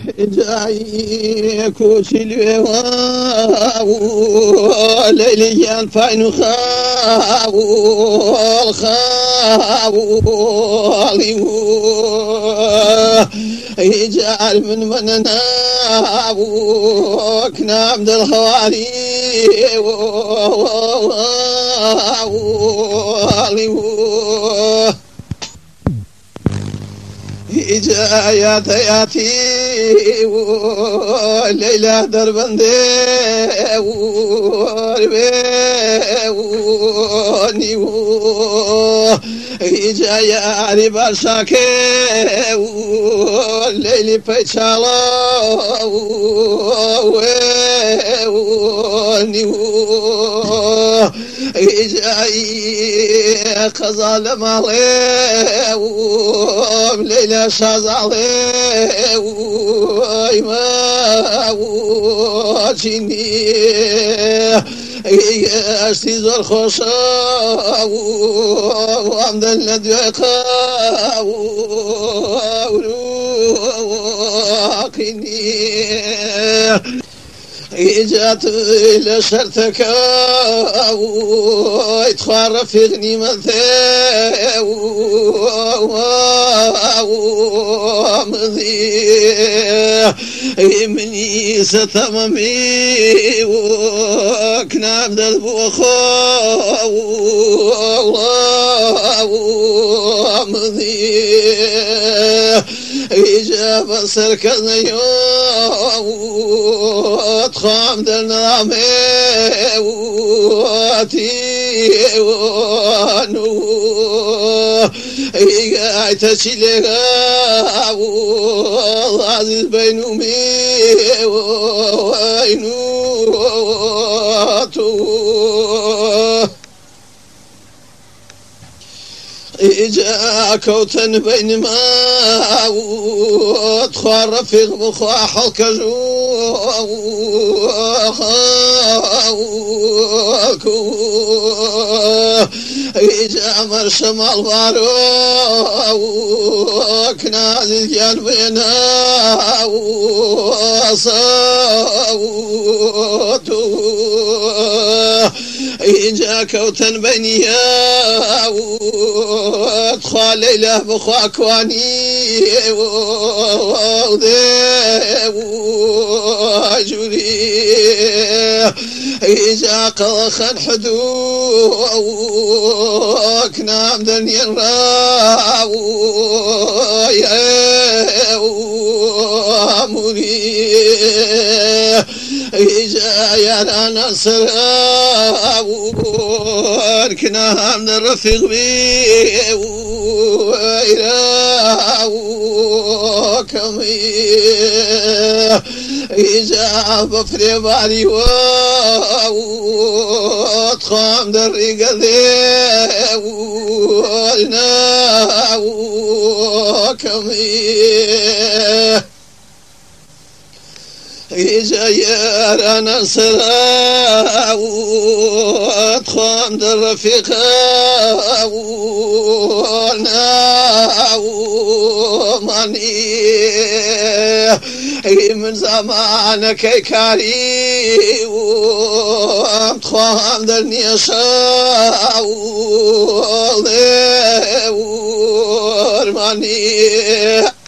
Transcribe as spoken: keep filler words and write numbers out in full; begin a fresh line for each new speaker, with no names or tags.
جاي كوشي ليلي الفاين خاو الخاو يجعل من مننا كنا عبد الخوالي إجايات ياتي وليلة دربندي وربيوني إجايا ربا شاكي وليلي بيتشالا وني إجاي خزال مالي ليلة شازالي ويما وجيني اشتي زور خوشا وعمد الندويقا وراقيني إجات إلى شرتك ويتخار في غنيمة ومضي مني ستمامي وكنا عبد البوخا ومضي إجابة سركزنا خام دلنامي واتي وانو إيقاي تشيلها وعزيز بينومي وينو إجا كوتن بين ما وتخار رفيق بخوا حلق جوخو إجا مرشم البارو وكنا عزيز جان بينا وصوتو إجا كوتن بينيا وادخل ليلة بخوا كواني وجوري إجا قلخن حدوك نام دنيا راوية ومري إجا يا نصر واركنا من الرفيق بي وإله وكمي إجا بفري بالي واتخام دريق ذي وإله وكمي إجا نصر واتخام الرفيق وانا وماني من زمانك كاري واتخام النيشا وماني